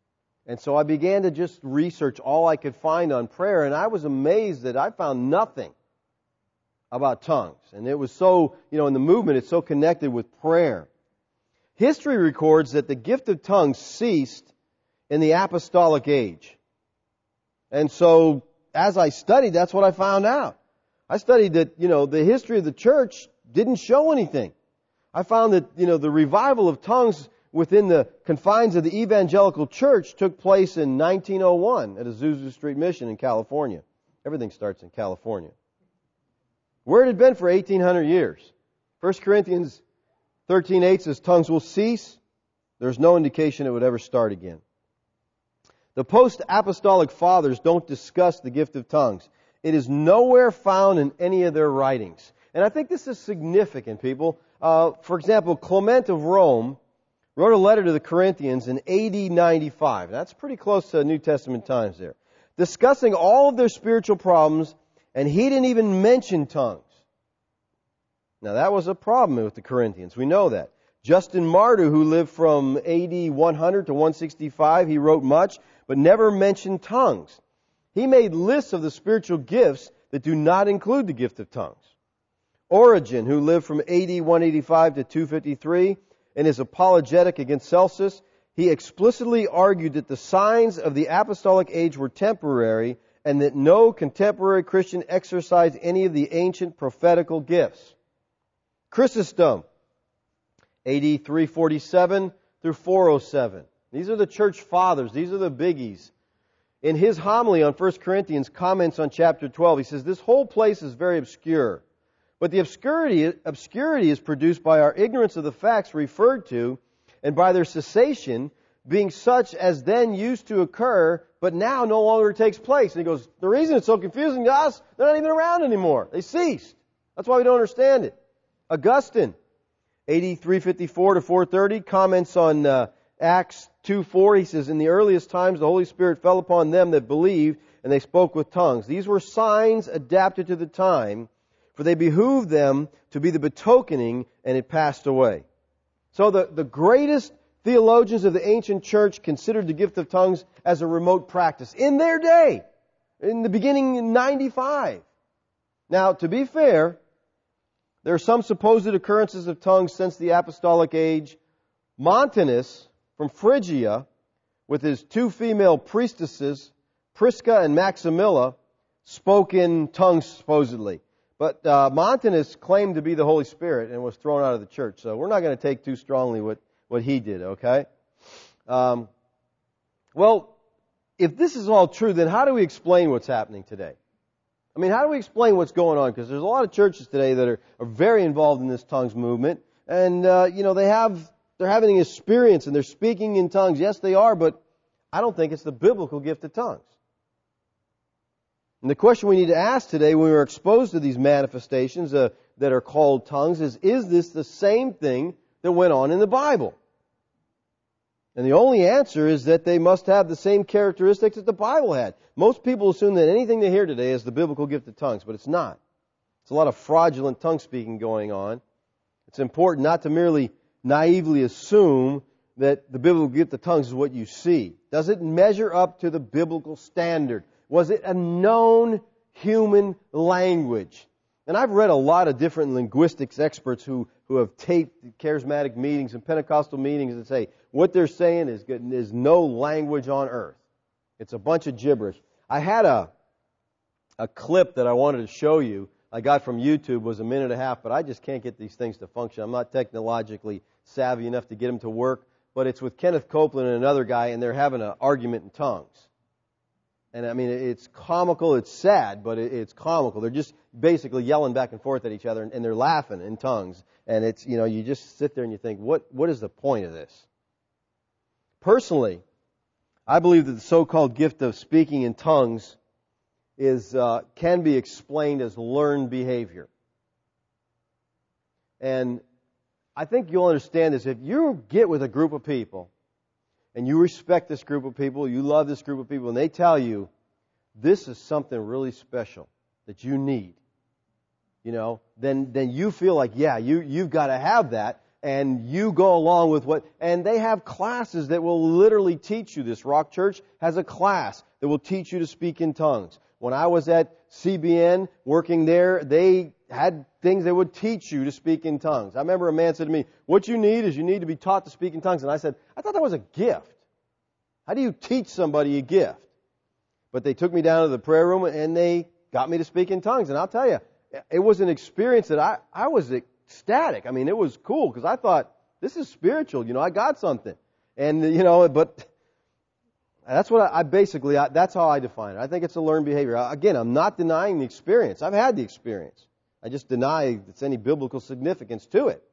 And so I began to just research all I could find on prayer, and I was amazed that I found nothing about tongues. And it was so, you know, in the movement, it's so connected with prayer. History records that the gift of tongues ceased in the apostolic age. And so, as I studied, that's what I found out. I studied that, you know, the history of the church didn't show anything. I found that, you know, the revival of tongues within the confines of the evangelical church took place in nineteen oh one at Azusa Street Mission in California. Everything starts in California. Where it had been for eighteen hundred years. First Corinthians thirteen eight says, tongues will cease. There's no indication it would ever start again. The post-apostolic fathers don't discuss the gift of tongues. It is nowhere found in any of their writings. And I think this is significant, people. Uh, for example, Clement of Rome wrote a letter to the Corinthians in A D ninety-five. That's pretty close to New Testament times there. Discussing all of their spiritual problems, and he didn't even mention tongues. Now that was a problem with the Corinthians. We know that. Justin Martyr, who lived from A D one hundred to one sixty-five, he wrote much, but never mentioned tongues. He made lists of the spiritual gifts that do not include the gift of tongues. Origen, who lived from A D one eighty-five to two fifty-three, in his apologetic against Celsus, he explicitly argued that the signs of the apostolic age were temporary and that no contemporary Christian exercised any of the ancient prophetical gifts. Chrysostom, A D three forty-seven through four oh seven. These are the church fathers. These are the biggies. In his homily on First Corinthians, comments on chapter twelve, he says, this whole place is very obscure. But the obscurity, obscurity is produced by our ignorance of the facts referred to and by their cessation being such as then used to occur, but now no longer takes place. And he goes, the reason it's so confusing to us, they're not even around anymore. They ceased. That's why we don't understand it. Augustine, A D three fifty-four to four thirty, comments on uh, Acts two four. He says, in the earliest times the Holy Spirit fell upon them that believed, and they spoke with tongues. These were signs adapted to the time, for they behooved them to be the betokening, and it passed away. So the, the greatest theologians of the ancient church considered the gift of tongues as a remote practice in their day, in the beginning in ninety-five. Now, to be fair, there are some supposed occurrences of tongues since the apostolic age. Montanus from Phrygia, with his two female priestesses, Prisca and Maximilla, spoke in tongues supposedly. But uh, Montanus claimed to be the Holy Spirit and was thrown out of the church. So we're not going to take too strongly what, what he did, okay? Um, well, if this is all true, then how do we explain what's happening today? I mean, how do we explain what's going on? Because there's a lot of churches today that are, are very involved in this tongues movement. And, uh, you know, they have, they're having an experience and they're speaking in tongues. Yes, they are, but I don't think it's the biblical gift of tongues. And the question we need to ask today when we're exposed to these manifestations uh, that are called tongues is, is this the same thing that went on in the Bible? And the only answer is that they must have the same characteristics that the Bible had. Most people assume that anything they hear today is the biblical gift of tongues, but it's not. It's a lot of fraudulent tongue speaking going on. It's important not to merely naively assume that the biblical gift of tongues is what you see. Does it measure up to the biblical standard? Was it a known human language? And I've read a lot of different linguistics experts who, who have taped charismatic meetings and Pentecostal meetings and say what they're saying is, is no language on earth. It's a bunch of gibberish. I had a, a clip that I wanted to show you. I got from YouTube. It was a minute and a half, but I just can't get these things to function. I'm not technologically savvy enough to get them to work. But it's with Kenneth Copeland and another guy, and they're having an argument in tongues. And I mean, it's comical, it's sad, but it's comical. They're just basically yelling back and forth at each other, and they're laughing in tongues. And it's, you know, you just sit there and you think, what, what is the point of this? Personally, I believe that the so-called gift of speaking in tongues is uh, can be explained as learned behavior. And I think you'll understand this. If you get with a group of people, and you respect this group of people, you love this group of people, and they tell you, this is something really special that you need, you know, then then you feel like, yeah, you, you've got to have that. and you go along with what, and they have classes that will literally teach you this. Rock Church has a class that will teach you to speak in tongues. When I was at C B N working there, they had things that would teach you to speak in tongues. I remember a man said to me, what you need is you need to be taught to speak in tongues. And I said, I thought that was a gift. How do you teach somebody a gift? But they took me down to the prayer room and they got me to speak in tongues. And I'll tell you, it was an experience that I, I was ecstatic. I mean, it was cool because I thought, this is spiritual. You know, I got something. And, you know, but that's what I, I basically, I, that's how I define it. I think it's a learned behavior. Again, I'm not denying the experience. I've had the experience. I just deny there's any biblical significance to it.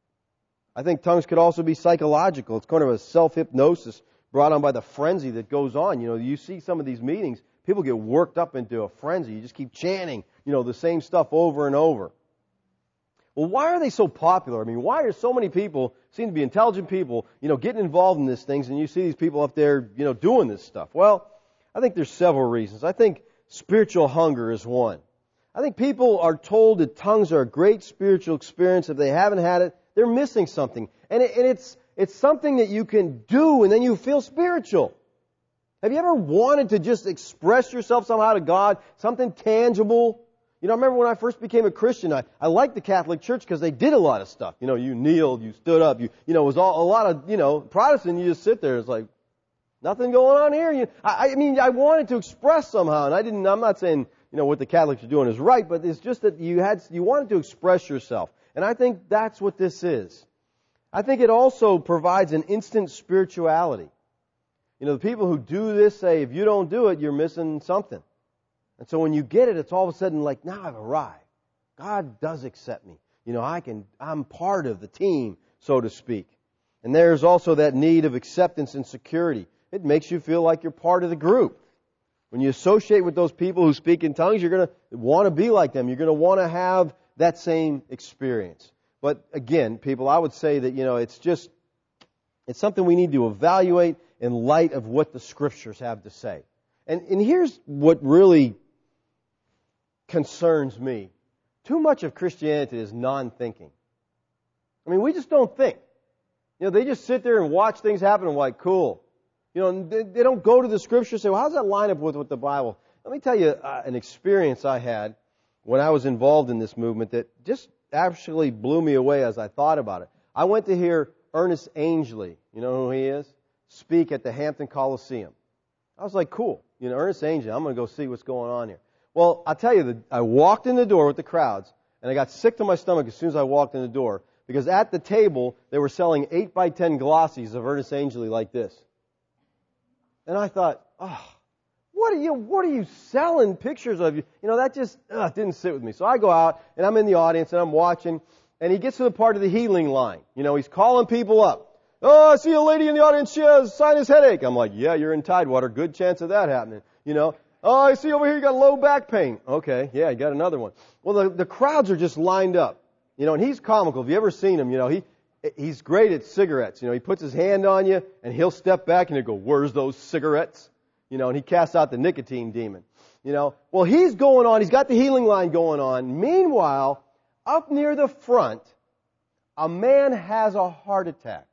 I think tongues could also be psychological. It's kind of a self-hypnosis brought on by the frenzy that goes on. You know, you see some of these meetings, people get worked up into a frenzy. You just keep chanting, you know, the same stuff over and over. Well, why are they so popular? I mean, why are so many people, seem to be intelligent people, you know, getting involved in these things, and you see these people up there, you know, doing this stuff? Well, I think there's several reasons. I think spiritual hunger is one. I think people are told that tongues are a great spiritual experience. If they haven't had it, they're missing something. And, it, and it's it's something that you can do and then you feel spiritual. Have you ever wanted to just express yourself somehow to God, something tangible? You know, I remember when I first became a Christian, I, I liked the Catholic Church because they did a lot of stuff. You know, you kneeled, you stood up, you you know, it was all, a lot of, you know, Protestant, you just sit there. It's like, nothing going on here. You, I, I mean, I wanted to express somehow, and I didn't, I'm not saying, you know, what the Catholics are doing is right, but it's just that you had, you wanted to express yourself. And I think that's what this is. I think it also provides an instant spirituality. You know, the people who do this say, if you don't do it, you're missing something. And so when you get it, it's all of a sudden like, now I've arrived. God does accept me. You know, I can, I'm part of the team, so to speak. And there's also that need of acceptance and security. It makes you feel like you're part of the group. When you associate with those people who speak in tongues, you're going to want to be like them. You're going to want to have that same experience. But again, people, I would say that, you know, it's just, it's something we need to evaluate in light of what the Scriptures have to say. And, and here's what really concerns me. Too much of Christianity is non-thinking. I mean, we just don't think. You know, they just sit there and watch things happen and like, cool. You know, they, they don't go to the Scripture and say, well, how does that line up with, with the Bible? Let me tell you uh, an experience I had when I was involved in this movement that just actually blew me away as I thought about it. I went to hear Ernest Angley, you know who he is, speak at the Hampton Coliseum. I was like, cool. You know, Ernest Angley, I'm going to go see what's going on here. Well, I'll tell you, that I walked in the door with the crowds, and I got sick to my stomach as soon as I walked in the door, because at the table, they were selling eight by ten glossies of Ernest Angley like this. And I thought, oh, what are you, what are you selling pictures of? You You know, that just ugh, didn't sit with me. So I go out, and I'm in the audience, and I'm watching, and he gets to the part of the healing line. You know, he's calling people up. Oh, I see a lady in the audience, she has sinus headache. I'm like, yeah, you're in Tidewater. Good chance of that happening. You know, oh, I see over here you got low back pain. Okay, yeah, you got another one. Well, the, the crowds are just lined up. You know, and he's comical. If you ever seen him, you know, he he's great at cigarettes. You know, he puts his hand on you, and he'll step back and he'll go, where's those cigarettes? You know, and he casts out the nicotine demon. You know, well, he's going on. He's got the healing line going on. Meanwhile, up near the front, a man has a heart attack.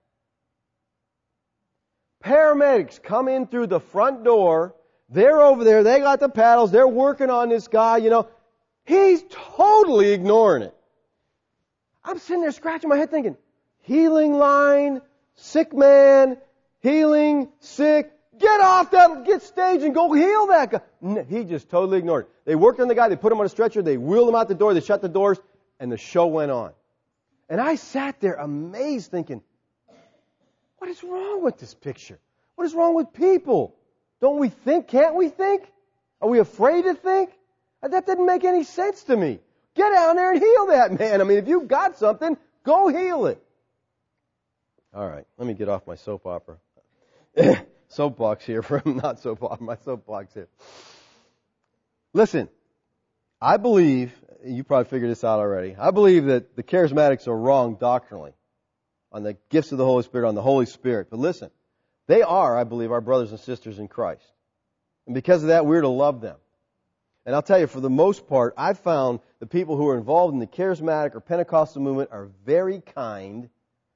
Paramedics come in through the front door. They're over there. They got the paddles. They're working on this guy, you know. He's totally ignoring it. I'm sitting there scratching my head thinking, healing line, sick man, healing, sick. Get off that, get stage and go heal that guy. No, he just totally ignored it. They worked on the guy. They put him on a stretcher. They wheeled him out the door. They shut the doors. And the show went on. And I sat there amazed thinking, what is wrong with this picture? What is wrong with people? Don't we think? Can't we think? Are we afraid to think? That didn't make any sense to me. Get down there and heal that man. I mean, if you've got something, go heal it. All right, let me get off my soap opera. Soapbox here from, not soap opera, my soapbox here. Listen, I believe, you probably figured this out already, I believe that the charismatics are wrong doctrinally on the gifts of the Holy Spirit, on the Holy Spirit. But listen, they are, I believe, our brothers and sisters in Christ. And because of that, we're to love them. And I'll tell you, for the most part, I've found the people who are involved in the charismatic or Pentecostal movement are very kind,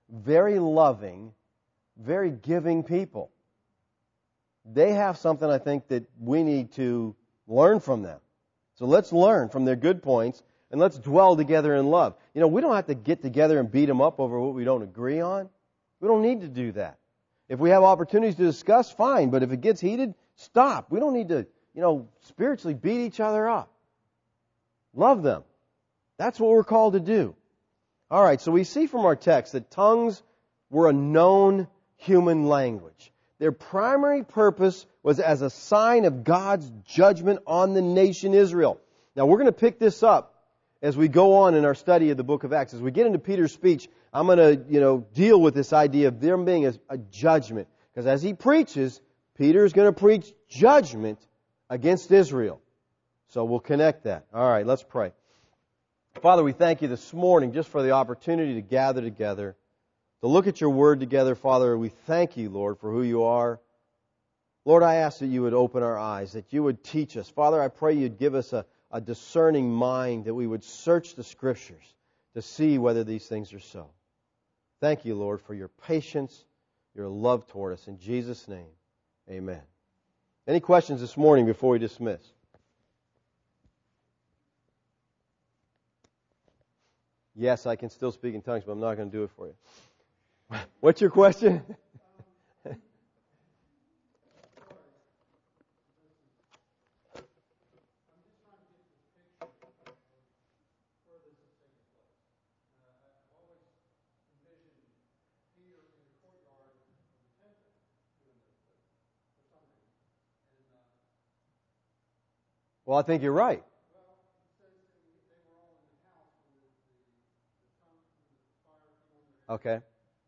very loving, very giving people. They have something, I think, that we need to learn from them. So let's learn from their good points, and let's dwell together in love. You know, we don't have to get together and beat them up over what we don't agree on. We don't need to do that. If we have opportunities to discuss, fine. But if it gets heated, stop. We don't need to, you know, spiritually beat each other up. Love them. That's what we're called to do. All right, so we see from our text that tongues were a known human language. Their primary purpose was as a sign of God's judgment on the nation Israel. Now, we're going to pick this up as we go on in our study of the book of Acts. As we get into Peter's speech, I'm going to, you know, deal with this idea of there being a, a judgment. Because as he preaches, Peter is going to preach judgment against Israel. So we'll connect that. All right, let's pray. Father, we thank you this morning just for the opportunity to gather together, to look at your word together. Father, we thank you, Lord, for who you are. Lord, I ask that you would open our eyes, that you would teach us. Father, I pray you'd give us a, a discerning mind, that we would search the Scriptures to see whether these things are so. Thank you, Lord, for your patience, your love toward us. In Jesus' name, amen. Any questions this morning before we dismiss? Yes, I can still speak in tongues, but I'm not going to do it for you. What's your question? Well, I think you're right. Okay.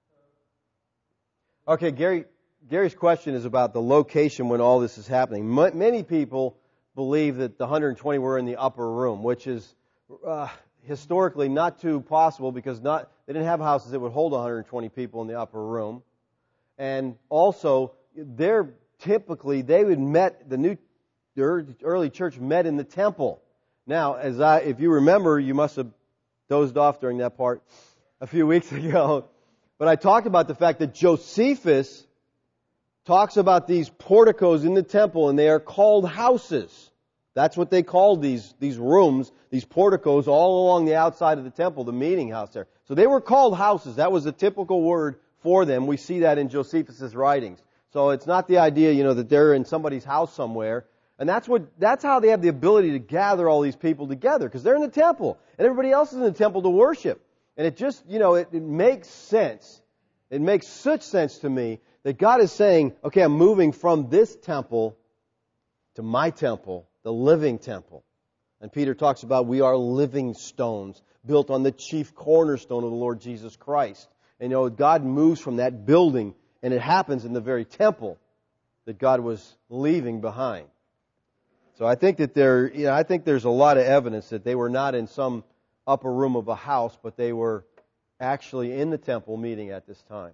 Okay, Gary. Gary's question is about the location when all this is happening. M- many people believe that the one hundred twenty were in the upper room, which is uh, historically not too possible because not they didn't have houses that would hold one hundred twenty people in the upper room, and also they're typically they would met the new the early church met in the temple. Now, as I if you remember, you must have dozed off during that part a few weeks ago, but I talked about the fact that Josephus talks about these porticos in the temple, and they are called houses. That's what they called these, these rooms, these porticos all along the outside of the temple, the meeting house there. So they were called houses. That was a typical word for them. We see that in Josephus' writings. So it's not the idea, you know, that they're in somebody's house somewhere. And that's what that's how they have the ability to gather all these people together, because they're in the temple, and everybody else is in the temple to worship. And it just, you know, it, it makes sense. It makes such sense to me that God is saying, okay, I'm moving from this temple to my temple, the living temple. And Peter talks about we are living stones built on the chief cornerstone of the Lord Jesus Christ. And you know, God moves from that building, and it happens in the very temple that God was leaving behind. So I think that there, you know, I think there's a lot of evidence that they were not in some upper room of a house, but they were actually in the temple meeting at this time.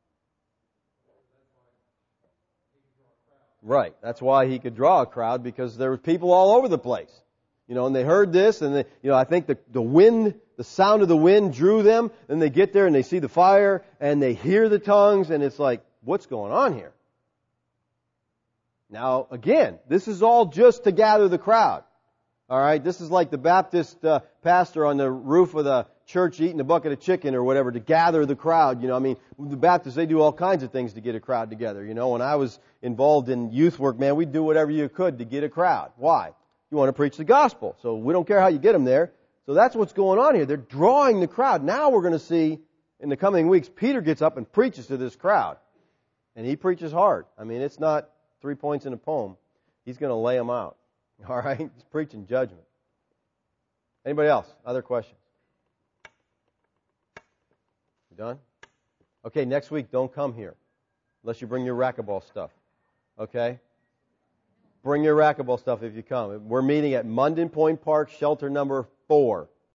Right. That's why he could draw a crowd, because there were people all over the place. You know, and they heard this, and they, you know, I think the, the wind, the sound of the wind drew them, and they get there and they see the fire, and they hear the tongues, and it's like, what's going on here? Now, again, this is all just to gather the crowd. All right, this is like the Baptist uh, pastor on the roof of the church eating a bucket of chicken or whatever to gather the crowd. You know, I mean, the Baptists, they do all kinds of things to get a crowd together. You know, when I was involved in youth work, man, we'd do whatever you could to get a crowd. Why? You want to preach the gospel. So we don't care how you get them there. So that's what's going on here. They're drawing the crowd. Now we're going to see in the coming weeks, Peter gets up and preaches to this crowd. And he preaches hard. I mean, it's not three points in a poem. He's going to lay them out. All right? He's preaching judgment. Anybody else? Other questions? You done? Okay, next week, don't come here unless you bring your racquetball stuff. Okay? Bring your racquetball stuff if you come. We're meeting at Munden Point Park, shelter number four.